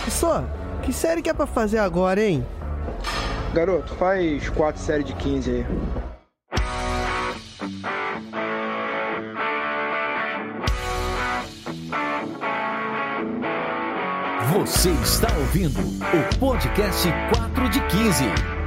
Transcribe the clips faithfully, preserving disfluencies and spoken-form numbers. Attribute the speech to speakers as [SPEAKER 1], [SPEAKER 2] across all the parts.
[SPEAKER 1] Só, que série que é pra fazer agora, hein?
[SPEAKER 2] Garoto, faz quatro séries de quinze aí.
[SPEAKER 3] Você está ouvindo o podcast quatro de quinze.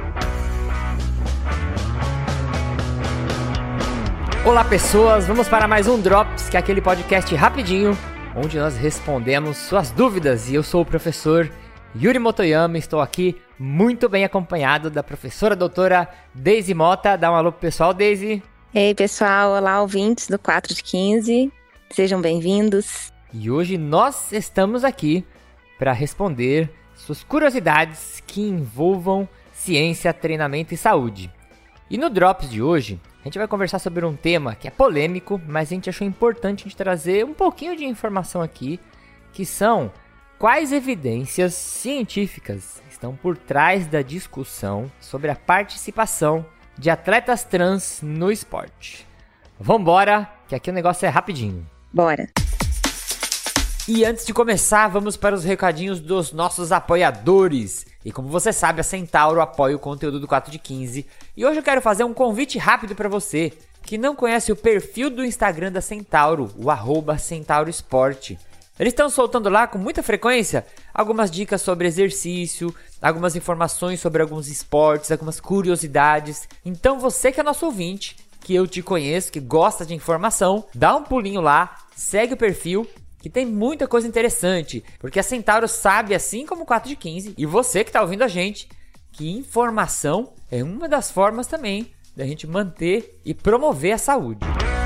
[SPEAKER 4] Olá pessoas, vamos para mais um Drops, que é aquele podcast rapidinho, onde nós respondemos suas dúvidas. E eu sou o professor Yuri Motoyama, estou aqui muito bem acompanhado da professora doutora Deise Mota. Dá um alô pro pessoal, Deise.
[SPEAKER 5] Ei pessoal, olá ouvintes do quatro de quinze, sejam bem-vindos.
[SPEAKER 4] E hoje nós estamos aqui para responder suas curiosidades que envolvam ciência, treinamento e saúde. E no Drops de hoje, a gente vai conversar sobre um tema que é polêmico, mas a gente achou importante a gente trazer um pouquinho de informação aqui, que são quais evidências científicas estão por trás da discussão sobre a participação de atletas trans no esporte. Vambora, que aqui o negócio é rapidinho.
[SPEAKER 5] Bora!
[SPEAKER 4] E antes de começar, vamos para os recadinhos dos nossos apoiadores. E como você sabe, a Centauro apoia o conteúdo do quatro de quinze. E hoje eu quero fazer um convite rápido para você que não conhece o perfil do Instagram da Centauro, o arroba Centauro Esporte. Eles estão soltando lá com muita frequência algumas dicas sobre exercício, algumas informações sobre alguns esportes, algumas curiosidades. Então você que é nosso ouvinte, que eu te conheço, que gosta de informação, dá um pulinho lá, segue o perfil, que tem muita coisa interessante, porque a Centauro sabe, assim como o quatro de quinze, e você que está ouvindo a gente, que informação é uma das formas também da gente manter e promover a saúde.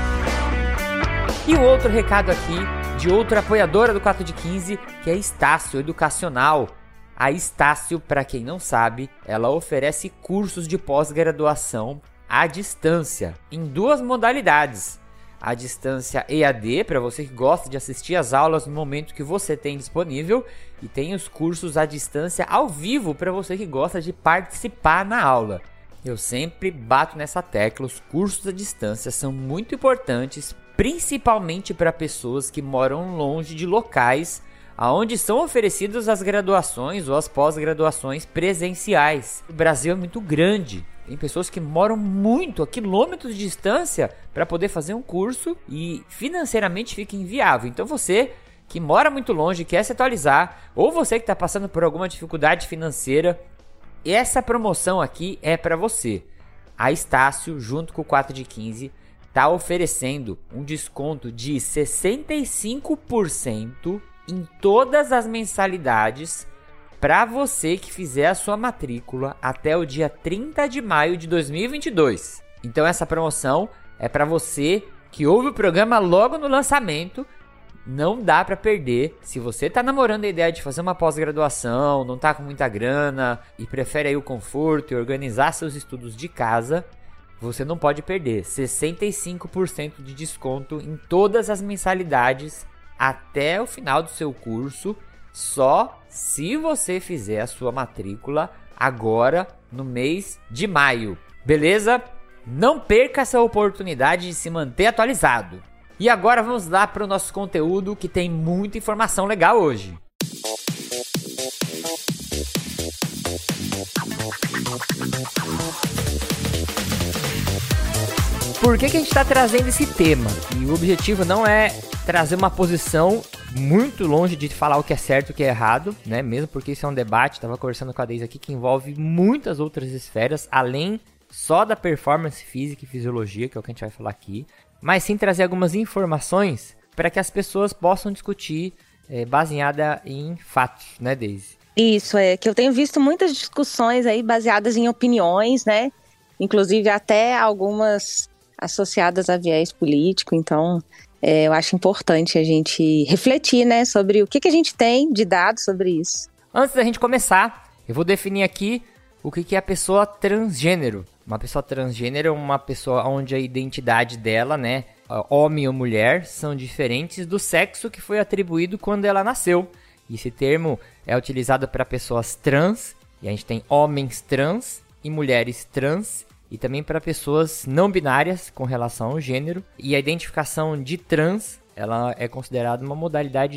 [SPEAKER 4] E o outro recado aqui, de outra apoiadora do quatro de quinze, que é a Estácio Educacional. A Estácio, para quem não sabe, ela oferece cursos de pós-graduação à distância, em duas modalidades. A distância E A D, para você que gosta de assistir às aulas no momento que você tem disponível, e tem os cursos à distância ao vivo para você que gosta de participar na aula. Eu sempre bato nessa tecla, os cursos à distância são muito importantes, principalmente para pessoas que moram longe de locais onde são oferecidas as graduações ou as pós-graduações presenciais. O Brasil é muito grande. Tem pessoas que moram muito, a quilômetros de distância, para poder fazer um curso e financeiramente fica inviável. Então você que mora muito longe, quer se atualizar, ou você que está passando por alguma dificuldade financeira, essa promoção aqui é para você. A Estácio, junto com o quatro de quinze, está oferecendo um desconto de sessenta e cinco por cento em todas as mensalidades para você que fizer a sua matrícula até o dia trinta de maio de dois mil e vinte e dois. Então essa promoção é para você que ouve o programa logo no lançamento. Não dá para perder. Se você tá namorando a ideia de fazer uma pós-graduação, não tá com muita grana e prefere aí o conforto e organizar seus estudos de casa, você não pode perder. sessenta e cinco por cento de desconto em todas as mensalidades até o final do seu curso, só se você fizer a sua matrícula agora no mês de maio. Beleza? Não perca essa oportunidade de se manter atualizado. E agora vamos lá para o nosso conteúdo, que tem muita informação legal hoje. Por que que a gente está trazendo esse tema? E o objetivo não é trazer uma posição muito longe de falar o que é certo e o que é errado, né? Mesmo porque isso é um debate, estava conversando com a Deise aqui, que envolve muitas outras esferas, além só da performance física e fisiologia, que é o que a gente vai falar aqui, mas sim trazer algumas informações para que as pessoas possam discutir é, baseada em fatos, né, Deise?
[SPEAKER 5] Isso, é que eu tenho visto muitas discussões aí baseadas em opiniões, né? Inclusive até algumas associadas a viés político, então é, eu acho importante a gente refletir, né, sobre o que, que a gente tem de dados sobre isso.
[SPEAKER 4] Antes da gente começar, eu vou definir aqui o que, que é a pessoa transgênero. Uma pessoa transgênero é uma pessoa onde a identidade dela, né, homem ou mulher, são diferentes do sexo que foi atribuído quando ela nasceu. E esse termo é utilizado para pessoas trans, e a gente tem homens trans e mulheres trans, e também para pessoas não binárias com relação ao gênero. E a identificação de trans, ela é considerada uma modalidade de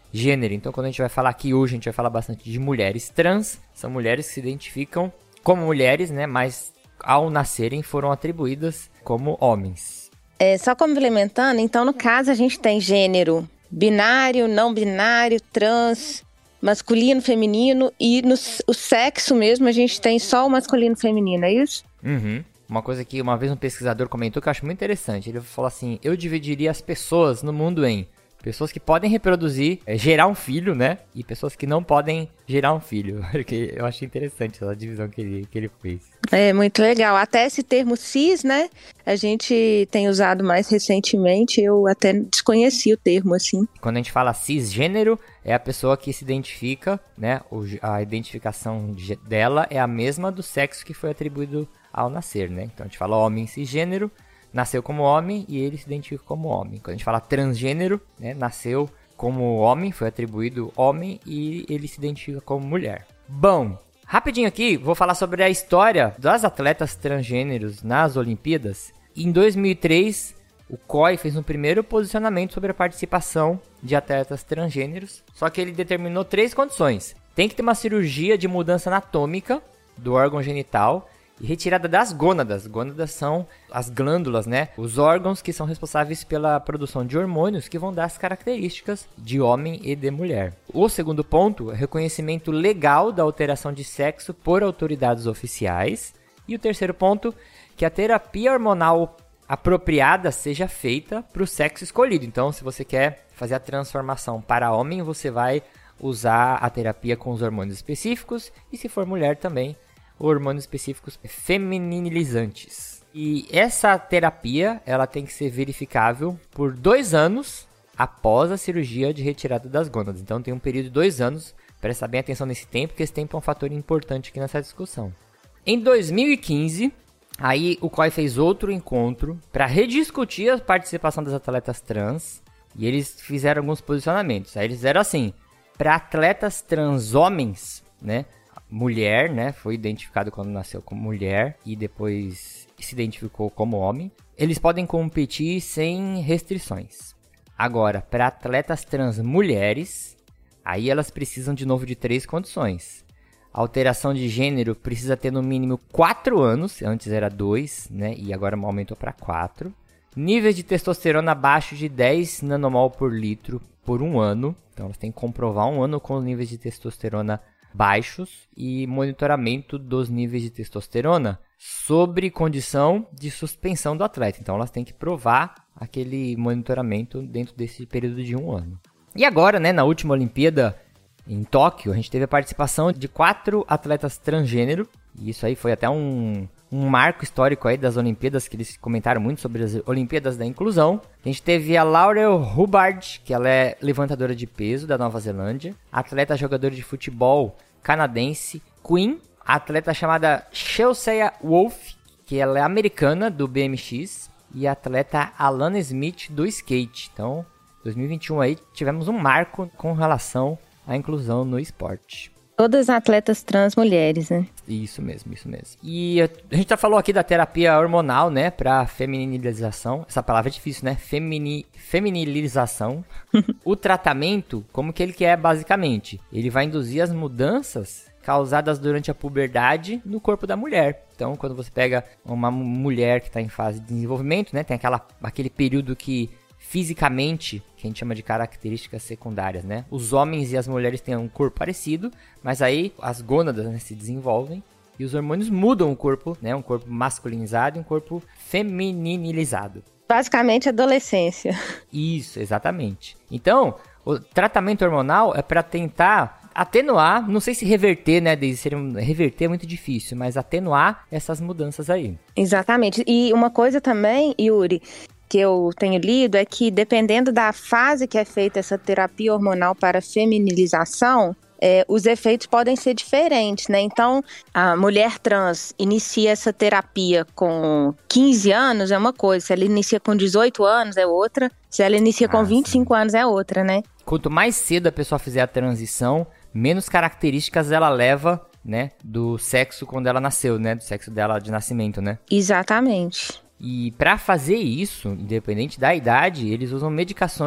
[SPEAKER 4] transgênero. Então, quando a gente vai falar aqui hoje, a gente vai falar bastante de mulheres trans. São mulheres que se identificam como mulheres, né? Mas ao nascerem foram atribuídas como homens.
[SPEAKER 5] É, só complementando, então no caso a gente tem gênero binário, não binário, trans, masculino, feminino, e no o sexo mesmo a gente tem só o masculino e feminino, é isso?
[SPEAKER 4] Uhum. Uma coisa que uma vez um pesquisador comentou que eu acho muito interessante. Ele falou assim, eu dividiria as pessoas no mundo em pessoas que podem reproduzir, é, gerar um filho, né? E pessoas que não podem gerar um filho. Porque eu achei interessante essa divisão que ele, que ele fez.
[SPEAKER 5] É, muito legal. Até esse termo cis, né? A gente tem usado mais recentemente. Eu até desconheci o termo, assim.
[SPEAKER 4] Quando a gente fala cisgênero, é a pessoa que se identifica, né? A identificação dela é a mesma do sexo que foi atribuído ao nascer, né? Então a gente fala homem cisgênero, nasceu como homem e ele se identifica como homem. Quando a gente fala transgênero, né? Nasceu como homem, foi atribuído homem e ele se identifica como mulher. Bom, rapidinho aqui, vou falar sobre a história das atletas transgêneros nas Olimpíadas. Em dois mil e três, o C O I fez um primeiro posicionamento sobre a participação de atletas transgêneros, só que ele determinou três condições. Tem que ter uma cirurgia de mudança anatômica do órgão genital e retirada das gônadas. Gônadas são as glândulas, né? Os órgãos que são responsáveis pela produção de hormônios que vão dar as características de homem e de mulher. O segundo ponto é reconhecimento legal da alteração de sexo por autoridades oficiais. E o terceiro ponto, que a terapia hormonal apropriada seja feita para o sexo escolhido. Então, se você quer fazer a transformação para homem, você vai usar a terapia com os hormônios específicos. E se for mulher também, hormônios específicos feminilizantes. E essa terapia, ela tem que ser verificável por dois anos após a cirurgia de retirada das gônadas. Então tem um período de dois anos, presta bem atenção nesse tempo, porque esse tempo é um fator importante aqui nessa discussão. Em dois mil e quinze, aí o C O I fez outro encontro para rediscutir a participação das atletas trans, e eles fizeram alguns posicionamentos. Aí eles fizeram assim, para atletas trans homens, né? Mulher, né, foi identificado quando nasceu como mulher e depois se identificou como homem. Eles podem competir sem restrições. Agora, para atletas trans mulheres, aí elas precisam de novo de três condições. A alteração de gênero precisa ter no mínimo quatro anos, antes era dois, né, e agora aumentou para quatro. Níveis de testosterona abaixo de dez nanomol por litro por um ano. Então elas têm que comprovar um ano com os níveis de testosterona baixos e monitoramento dos níveis de testosterona sobre condição de suspensão do atleta. Então elas têm que provar aquele monitoramento dentro desse período de um ano. E agora, né, na última Olimpíada em Tóquio, a gente teve a participação de quatro atletas transgênero. E isso aí foi até um, um marco histórico aí das Olimpíadas, que eles comentaram muito sobre as Olimpíadas da Inclusão. A gente teve a Laurel Hubbard, que ela é levantadora de peso da Nova Zelândia. Atleta jogadora de futebol canadense, Queen. A atleta chamada Chelsea Wolf, que ela é americana, do B M X. E a atleta Alana Smith, do skate. Então, dois mil e vinte e um aí, tivemos um marco com relação à inclusão no esporte.
[SPEAKER 5] Todas atletas trans mulheres, né?
[SPEAKER 4] Isso mesmo, isso mesmo. E a gente já falou aqui da terapia hormonal, né? Pra feminilização. Essa palavra é difícil, né? Femini, feminilização. O tratamento, como que ele que é basicamente? Ele vai induzir as mudanças causadas durante a puberdade no corpo da mulher. Então, quando você pega uma mulher que está em fase de desenvolvimento, né? Tem aquela, aquele período que fisicamente, que a gente chama de características secundárias, né? Os homens e as mulheres têm um corpo parecido, mas aí as gônadas, né, se desenvolvem e os hormônios mudam o corpo, né? Um corpo masculinizado e um corpo feminilizado.
[SPEAKER 5] Basicamente, adolescência.
[SPEAKER 4] Isso, exatamente. Então, o tratamento hormonal é para tentar atenuar, não sei se reverter, né? De ser um, reverter é muito difícil, mas atenuar essas mudanças aí.
[SPEAKER 5] Exatamente. E uma coisa também, Yuri, que eu tenho lido é que dependendo da fase que é feita essa terapia hormonal para feminilização, é, os efeitos podem ser diferentes, né? Então, a mulher trans inicia essa terapia com quinze anos é uma coisa, se ela inicia com dezoito anos é outra, se ela inicia ah, com vinte e cinco sim. anos é outra, né?
[SPEAKER 4] Quanto mais cedo a pessoa fizer a transição, menos características ela leva, né, do sexo quando ela nasceu, né? Do sexo dela de nascimento, né?
[SPEAKER 5] Exatamente.
[SPEAKER 4] E para fazer isso, independente da idade, eles usam medicações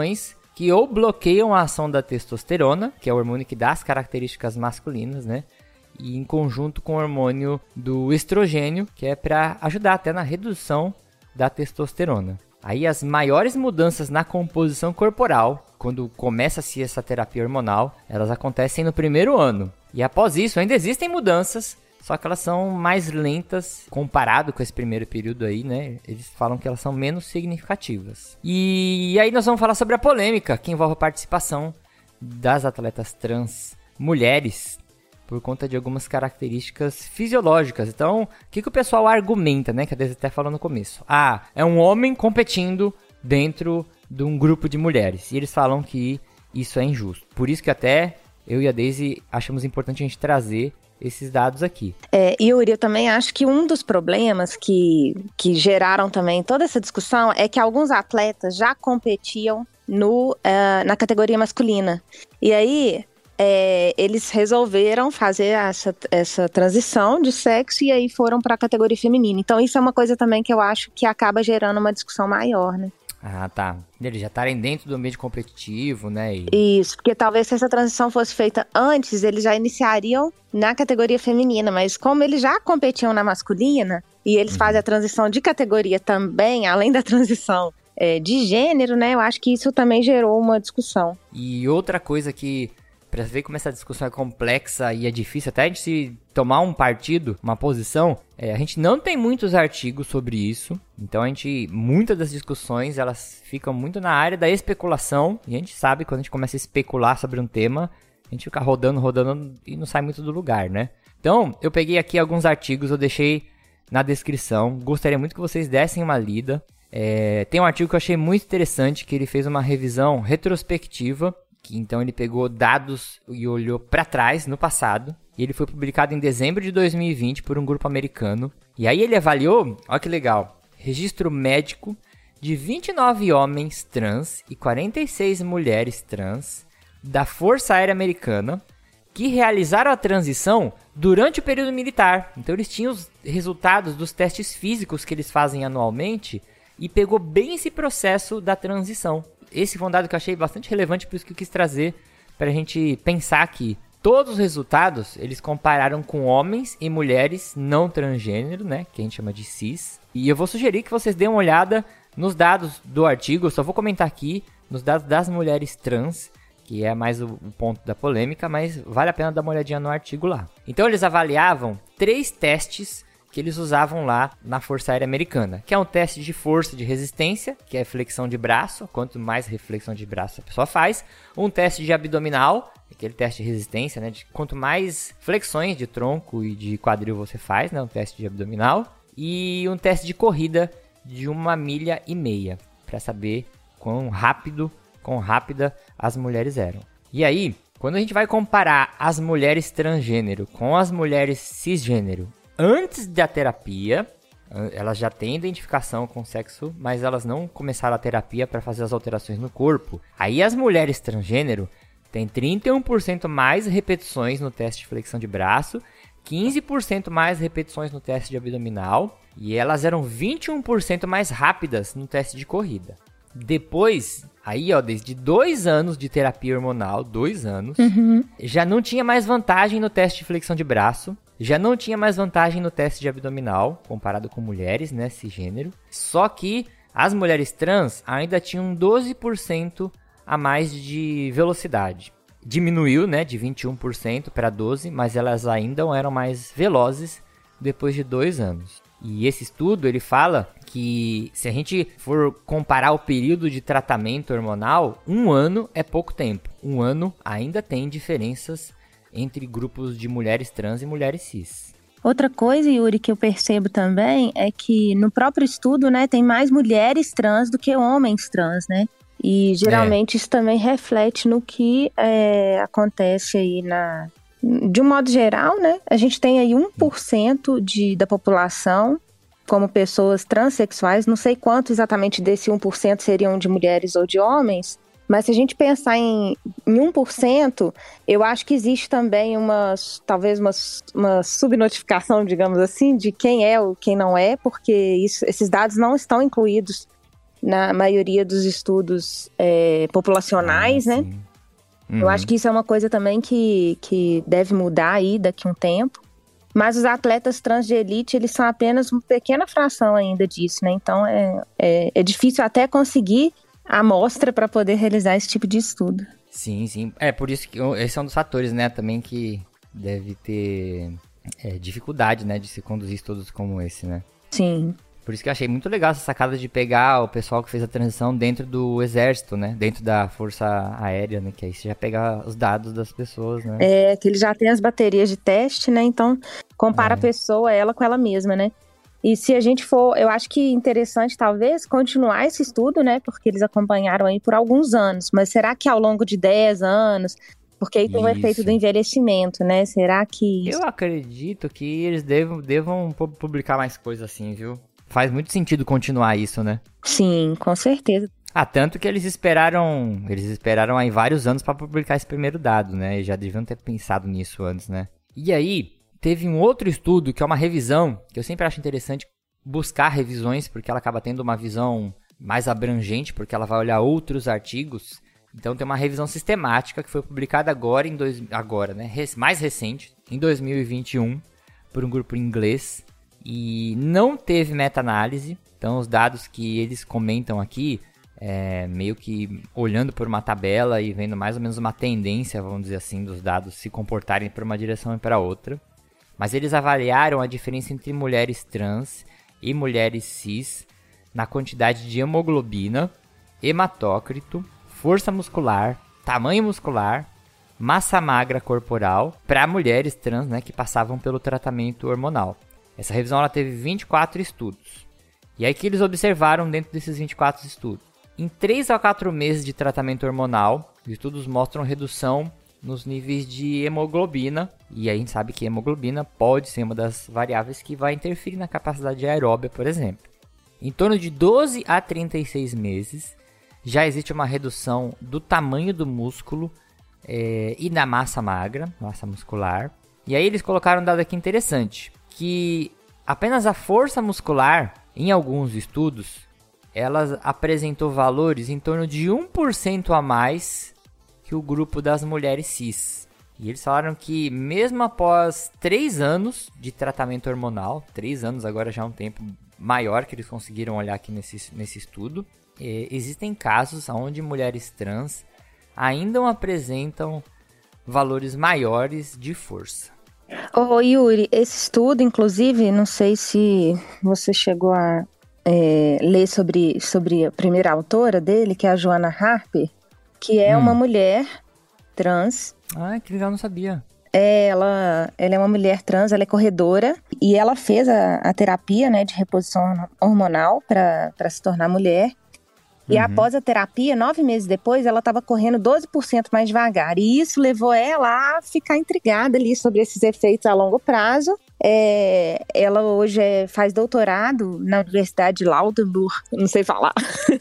[SPEAKER 4] que ou bloqueiam a ação da testosterona, que é o hormônio que dá as características masculinas, né? E em conjunto com o hormônio do estrogênio, que é para ajudar até na redução da testosterona. Aí as maiores mudanças na composição corporal, quando começa-se essa terapia hormonal, elas acontecem no primeiro ano. E após isso ainda existem mudanças, só que elas são mais lentas comparado com esse primeiro período aí, né? Eles falam que elas são menos significativas. E aí nós vamos falar sobre a polêmica que envolve a participação das atletas trans mulheres por conta de algumas características fisiológicas. Então, o que, que o pessoal argumenta, né? Que a Deise até falou no começo. Ah, é um homem competindo dentro de um grupo de mulheres. E eles falam que isso é injusto. Por isso que até eu e a Deise achamos importante a gente trazer esses dados aqui.
[SPEAKER 5] É, Yuri, eu também acho que um dos problemas que, que geraram também toda essa discussão é que alguns atletas já competiam no, uh, na categoria masculina. E aí, é, eles resolveram fazer essa, essa transição de sexo e aí foram para a categoria feminina. Então, isso é uma coisa também que eu acho que acaba gerando uma discussão maior, né?
[SPEAKER 4] Ah, tá. Eles já estarem dentro do ambiente competitivo, né? E...
[SPEAKER 5] Isso, porque talvez se essa transição fosse feita antes, eles já iniciariam na categoria feminina, mas como eles já competiam na masculina, e eles uhum. fazem a transição de categoria também, além da transição é, de gênero, né? Eu acho que isso também gerou uma discussão.
[SPEAKER 4] E outra coisa que, pra ver como essa discussão é complexa e é difícil até de se tomar um partido, uma posição, é, a gente não tem muitos artigos sobre isso, então a gente, muitas das discussões, elas ficam muito na área da especulação, e a gente sabe quando a gente começa a especular sobre um tema, a gente fica rodando, rodando e não sai muito do lugar, né? Então, eu peguei aqui alguns artigos, eu deixei na descrição, gostaria muito que vocês dessem uma lida. É, tem um artigo que eu achei muito interessante, que ele fez uma revisão retrospectiva, que então ele pegou dados e olhou para trás, no passado, e ele foi publicado em dezembro de dois mil e vinte por um grupo americano. E aí ele avaliou, olha que legal, registro médico de vinte e nove homens trans e quarenta e seis mulheres trans da Força Aérea Americana que realizaram a transição durante o período militar. Então eles tinham os resultados dos testes físicos que eles fazem anualmente e pegou bem esse processo da transição. Esse foi um dado que eu achei bastante relevante, por isso que eu quis trazer para a gente pensar que todos os resultados, eles compararam com homens e mulheres não transgênero, né, que a gente chama de cis. E eu vou sugerir que vocês dêem uma olhada nos dados do artigo, eu só vou comentar aqui, nos dados das mulheres trans, que é mais o, o ponto da polêmica, mas vale a pena dar uma olhadinha no artigo lá. Então eles avaliavam três testes que eles usavam lá na Força Aérea Americana, que é um teste de força de resistência, que é flexão de braço, quanto mais reflexão de braço a pessoa faz, um teste de abdominal, aquele teste de resistência, né, de quanto mais flexões de tronco e de quadril você faz, né, um teste de abdominal, e um teste de corrida de uma milha e meia, para saber quão rápido, quão rápida as mulheres eram. E aí, quando a gente vai comparar as mulheres transgênero com as mulheres cisgênero, antes da terapia, elas já têm identificação com o sexo, mas elas não começaram a terapia para fazer as alterações no corpo. Aí as mulheres transgênero têm trinta e um por cento mais repetições no teste de flexão de braço, quinze por cento mais repetições no teste de abdominal, e elas eram vinte e um por cento mais rápidas no teste de corrida. Depois, aí ó, desde dois anos de terapia hormonal, dois anos, uhum. já não tinha mais vantagem no teste de flexão de braço, já não tinha mais vantagem no teste de abdominal, comparado com mulheres, né, cisgênero. Só que as mulheres trans ainda tinham doze por cento a mais de velocidade. Diminuiu, né, de vinte e um por cento para doze por cento, mas elas ainda eram mais velozes depois de dois anos. E esse estudo, ele fala que se a gente for comparar o período de tratamento hormonal, um ano é pouco tempo. Um ano ainda tem diferenças entre grupos de mulheres trans e mulheres cis.
[SPEAKER 5] Outra coisa, Yuri, que eu percebo também é que no próprio estudo, né, tem mais mulheres trans do que homens trans, né? E geralmente é. isso também reflete no que é, acontece aí na... De um modo geral, né, a gente tem aí um por cento de, da população como pessoas transexuais, não sei quanto exatamente desse um por cento seriam de mulheres ou de homens, mas se a gente pensar em, em um por cento, eu acho que existe também uma, talvez uma, uma subnotificação, digamos assim, de quem é ou quem não é, porque isso, esses dados não estão incluídos na maioria dos estudos é, populacionais, ah, né? Uhum. Eu acho que isso é uma coisa também que, que deve mudar aí daqui a um tempo. Mas os atletas trans de elite, eles são apenas uma pequena fração ainda disso, né? Então, é, é, é difícil até conseguir a amostra para poder realizar esse tipo de estudo.
[SPEAKER 6] Sim, sim. É por isso que esse é um dos fatores, né, também que deve ter é, dificuldade, né, de se conduzir estudos como esse, né?
[SPEAKER 5] Sim.
[SPEAKER 6] Por isso que eu achei muito legal essa sacada de pegar o pessoal que fez a transição dentro do exército, né? Dentro da força aérea, né? Que aí você já pega os dados das pessoas, né?
[SPEAKER 5] É, que ele já tem as baterias de teste, né? Então, compara é. a pessoa, ela com ela mesma, né? E se a gente for, eu acho que interessante, talvez, continuar esse estudo, né? Porque eles acompanharam aí por alguns anos. Mas será que ao longo de dez anos... Porque aí tem o efeito do envelhecimento, né? Será que...
[SPEAKER 6] Eu acredito que eles devam, devam publicar mais coisas assim, viu? Faz muito sentido continuar isso, né?
[SPEAKER 5] Sim, com certeza.
[SPEAKER 6] Ah, tanto que eles esperaram, eles esperaram aí vários anos para publicar esse primeiro dado, né? E já deviam ter pensado nisso antes, né? E aí, teve um outro estudo que é uma revisão, que eu sempre acho interessante buscar revisões, porque ela acaba tendo uma visão mais abrangente, porque ela vai olhar outros artigos. Então tem uma revisão sistemática que foi publicada agora, em dois, agora, né? Mais recente, em dois mil e vinte e um, por um grupo inglês. E não teve meta-análise, então os dados que eles comentam aqui, é, meio que olhando por uma tabela e vendo mais ou menos uma tendência, vamos dizer assim, dos dados se comportarem por uma direção e para outra. Mas eles avaliaram a diferença entre mulheres trans e mulheres cis na quantidade de hemoglobina, hematócrito, força muscular, tamanho muscular, massa magra corporal para mulheres trans, né, que passavam pelo tratamento hormonal. Essa revisão ela teve vinte e quatro estudos. E aí que eles observaram dentro desses vinte e quatro estudos? Em três a quatro meses de tratamento hormonal, os estudos mostram redução nos níveis de hemoglobina. E aí a gente sabe que hemoglobina pode ser uma das variáveis que vai interferir na capacidade aeróbia, por exemplo. Em torno de doze a trinta e seis meses, já existe uma redução do tamanho do músculo é, e da massa magra, massa muscular. E aí eles colocaram um dado aqui interessante, que apenas a força muscular, em alguns estudos, ela apresentou valores em torno de um por cento a mais que o grupo das mulheres cis. E eles falaram que mesmo após três anos de tratamento hormonal, três anos agora já é um tempo maior que eles conseguiram olhar aqui nesse, nesse estudo, é, existem casos onde mulheres trans ainda apresentam valores maiores de força.
[SPEAKER 5] Ô Yuri, esse estudo, inclusive, não sei se você chegou a é, ler sobre, sobre a primeira autora dele, que é a Joanna Harper, que é hum. uma mulher trans.
[SPEAKER 6] Ah, que legal, não sabia.
[SPEAKER 5] É, ela, ela é uma mulher trans, ela é corredora, e ela fez a, a terapia, né, de reposição hormonal para se tornar mulher. E uhum. após a terapia, nove meses depois, ela estava correndo doze por cento mais devagar. E isso levou ela a ficar intrigada ali sobre esses efeitos a longo prazo. É, ela hoje é, faz doutorado na Universidade de Laudenburg, não sei falar,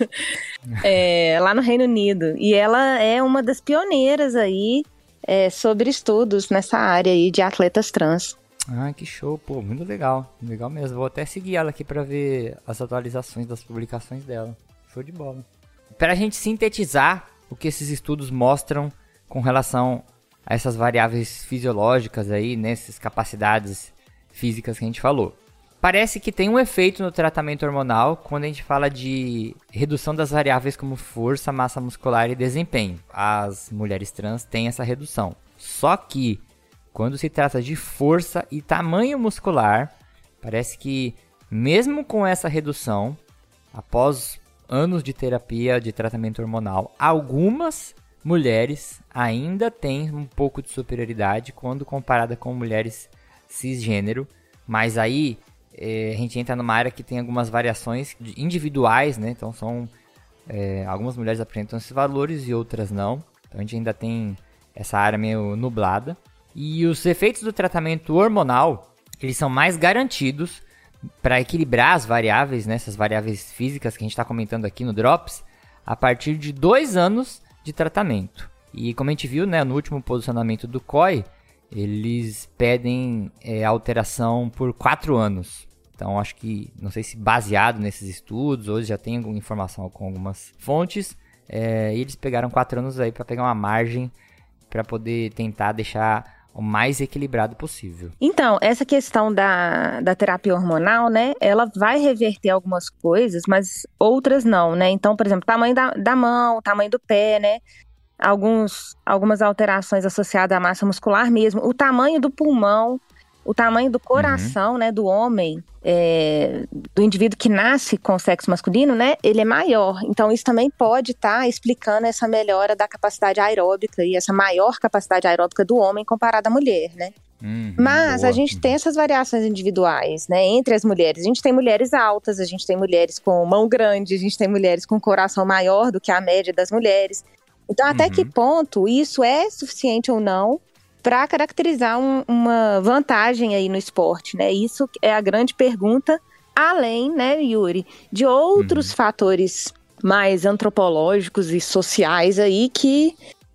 [SPEAKER 5] é, lá no Reino Unido. E ela é uma das pioneiras aí é, sobre estudos nessa área aí de atletas trans.
[SPEAKER 6] Ah, que show, pô, muito legal. Legal mesmo. Vou até seguir ela aqui para ver as atualizações das publicações dela. Show de bola. Para a gente sintetizar o que esses estudos mostram com relação a essas variáveis fisiológicas aí, nessas capacidades físicas que a gente falou. Parece que tem um efeito no tratamento hormonal quando a gente fala de redução das variáveis como força, massa muscular e desempenho. As mulheres trans têm essa redução. Só que quando se trata de força e tamanho muscular, parece que mesmo com essa redução, após anos de terapia, de tratamento hormonal, algumas mulheres ainda têm um pouco de superioridade quando comparada com mulheres cisgênero, mas aí é, a gente entra numa área que tem algumas variações individuais, né? Então são é, algumas mulheres apresentam esses valores e outras não, então a gente ainda tem essa área meio nublada. E os efeitos do tratamento hormonal, eles são mais garantidos para equilibrar as variáveis, né, essas variáveis físicas que a gente está comentando aqui no Drops, a partir de dois anos de tratamento. E como a gente viu, né, no último posicionamento do C O I, eles pedem é, alteração por quatro anos. Então, acho que, não sei se baseado nesses estudos, hoje já tem alguma informação com algumas fontes, é, e eles pegaram quatro anos aí para pegar uma margem para poder tentar deixar o mais equilibrado possível.
[SPEAKER 5] Então, essa questão da, da terapia hormonal, né, ela vai reverter algumas coisas, mas outras não, né? Então, por exemplo, tamanho da, da mão, tamanho do pé, né? Alguns, algumas alterações associadas à massa muscular mesmo, o tamanho do pulmão, o tamanho do coração, uhum. né, do homem, é, do indivíduo que nasce com sexo masculino, né, ele é maior. Então, isso também pode estar tá explicando essa melhora da capacidade aeróbica e essa maior capacidade aeróbica do homem comparada à mulher, né. Uhum, Mas boa. A gente tem essas variações individuais, né, entre as mulheres. A gente tem mulheres altas, a gente tem mulheres com mão grande, a gente tem mulheres com coração maior do que a média das mulheres. Então, até uhum. que ponto isso é suficiente ou não para caracterizar um, uma vantagem aí no esporte, né? Isso é a grande pergunta, além, né, Yuri, de outros uhum. fatores mais antropológicos e sociais aí que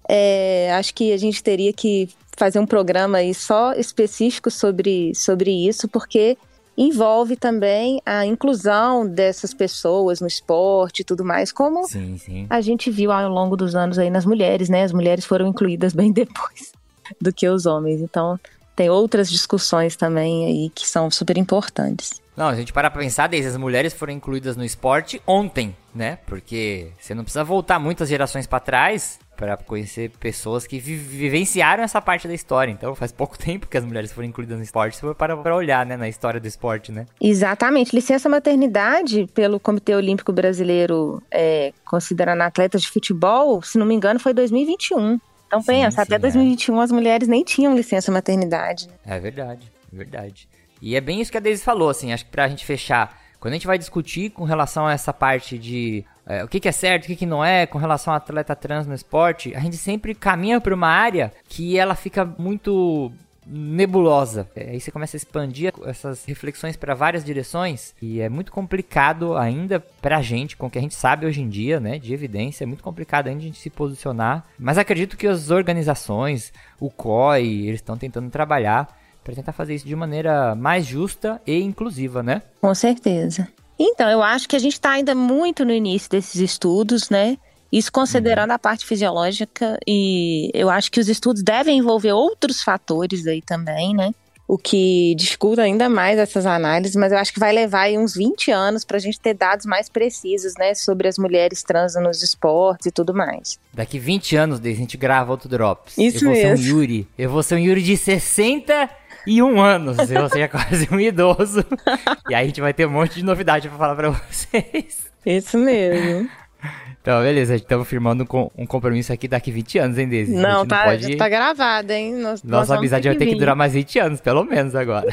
[SPEAKER 5] é, acho que a gente teria que fazer um programa aí só específico sobre, sobre isso, porque envolve também a inclusão dessas pessoas no esporte e tudo mais, como
[SPEAKER 6] sim, sim.
[SPEAKER 5] a gente viu ao longo dos anos aí nas mulheres, né? As mulheres foram incluídas bem depois do que os homens. Então, tem outras discussões também aí que são super importantes.
[SPEAKER 6] Não, a gente para pra pensar, desde as mulheres foram incluídas no esporte ontem, né? Porque você não precisa voltar muitas gerações para trás para conhecer pessoas que vi- vivenciaram essa parte da história. Então, faz pouco tempo que as mulheres foram incluídas no esporte, você para pra olhar, né, na história do esporte, né?
[SPEAKER 5] Exatamente. Licença maternidade, pelo Comitê Olímpico Brasileiro, é, considerando atletas de futebol, se não me engano, foi dois mil e vinte e um. Então, sim, pensa, sim, até dois mil e vinte e um é. as mulheres nem tinham licença maternidade.
[SPEAKER 6] É verdade, é verdade. E é bem isso que a Deise falou, assim, acho que pra gente fechar, quando a gente vai discutir com relação a essa parte de é, o que, que é certo, o que, que não é, com relação ao atleta trans no esporte, a gente sempre caminha pra uma área que ela fica muito nebulosa. Aí você começa a expandir essas reflexões para várias direções e é muito complicado ainda pra gente, com o que a gente sabe hoje em dia, né, de evidência, é muito complicado ainda a gente se posicionar, mas acredito que as organizações, o C O I, eles estão tentando trabalhar para tentar fazer isso de maneira mais justa e inclusiva, né?
[SPEAKER 5] Com certeza. Então, eu acho que a gente está ainda muito no início desses estudos, né? Isso considerando uhum. a parte fisiológica, e eu acho que os estudos devem envolver outros fatores aí também, né? O que dificulta ainda mais essas análises, mas eu acho que vai levar aí uns vinte anos para a gente ter dados mais precisos, né? Sobre as mulheres trans nos esportes e tudo mais.
[SPEAKER 6] Daqui vinte anos, a gente grava outro Drops.
[SPEAKER 5] Isso
[SPEAKER 6] eu vou
[SPEAKER 5] mesmo.
[SPEAKER 6] ser um Yuri. Eu vou ser um Yuri de sessenta e um anos. Eu vou ser quase um idoso. E aí a gente vai ter um monte de novidade para falar para vocês.
[SPEAKER 5] Isso mesmo.
[SPEAKER 6] Então, beleza, estamos firmando um compromisso aqui daqui vinte anos, hein, Deise?
[SPEAKER 5] Não, tá,
[SPEAKER 6] pode...
[SPEAKER 5] já tá gravado, hein? Nós,
[SPEAKER 6] Nossa
[SPEAKER 5] nós
[SPEAKER 6] amizade vai ter que durar mais vinte anos, pelo menos agora.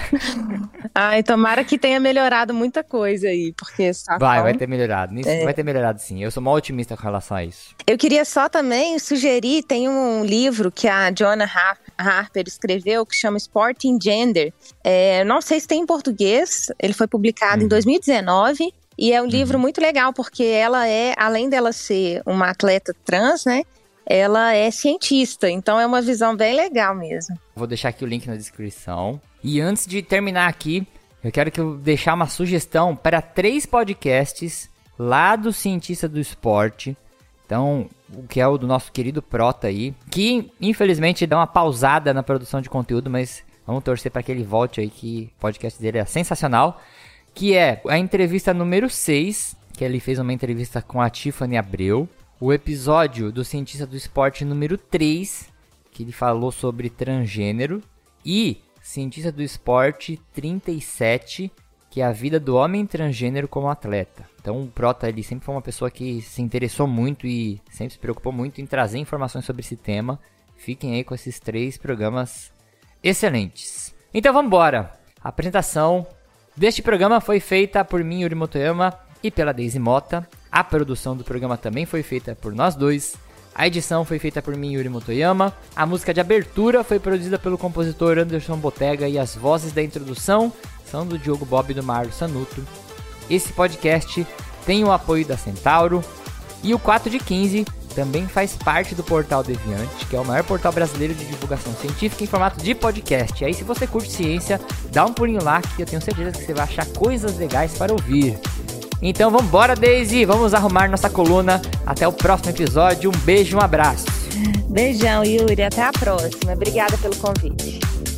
[SPEAKER 5] Ai, tomara que tenha melhorado muita coisa aí, porque...
[SPEAKER 6] Vai, vai ter melhorado. Isso é. Vai ter melhorado, sim. Eu sou mó otimista com relação a isso.
[SPEAKER 5] Eu queria só também sugerir, tem um livro que a Joanna Harper escreveu, que chama Sporting Gender. É, não sei se tem em português, ele foi publicado uhum. em dois mil e dezenove, e é um livro muito legal, porque ela é, além dela ser uma atleta trans, né, ela é cientista, então é uma visão bem legal mesmo.
[SPEAKER 6] Vou deixar aqui o link na descrição. E antes de terminar aqui, eu quero que eu deixar uma sugestão para três podcasts lá do Cientista do Esporte. Então, o que é o do nosso querido Prota aí, que infelizmente dá uma pausada na produção de conteúdo, mas vamos torcer para que ele volte aí, que o podcast dele é sensacional. Que é a entrevista número seis, que ele fez uma entrevista com a Tiffany Abreu. O episódio do Cientista do Esporte número três, que ele falou sobre transgênero. E Cientista do Esporte trinta e sete, que é a vida do homem transgênero como atleta. Então o Prota, ele sempre foi uma pessoa que se interessou muito e sempre se preocupou muito em trazer informações sobre esse tema. Fiquem aí com esses três programas excelentes. Então vamos embora. A apresentação deste programa foi feita por mim, Yuri Motoyama, e pela Deise Mota. A produção do programa também foi feita por nós dois. A edição foi feita por mim, Yuri Motoyama. A música de abertura foi produzida pelo compositor Anderson Botega e as vozes da introdução são do Diogo Bob e do Marlo Sanuto. Esse podcast tem o apoio da Centauro e o quatro de quinze também faz parte do Portal Deviante, que é o maior portal brasileiro de divulgação científica em formato de podcast. E aí, se você curte ciência, dá um pulinho lá que eu tenho certeza que você vai achar coisas legais para ouvir. Então vambora, Daisy, vamos arrumar nossa coluna. Até o próximo episódio, um beijo, um abraço.
[SPEAKER 5] Beijão, Yuri, até a próxima. Obrigada pelo convite.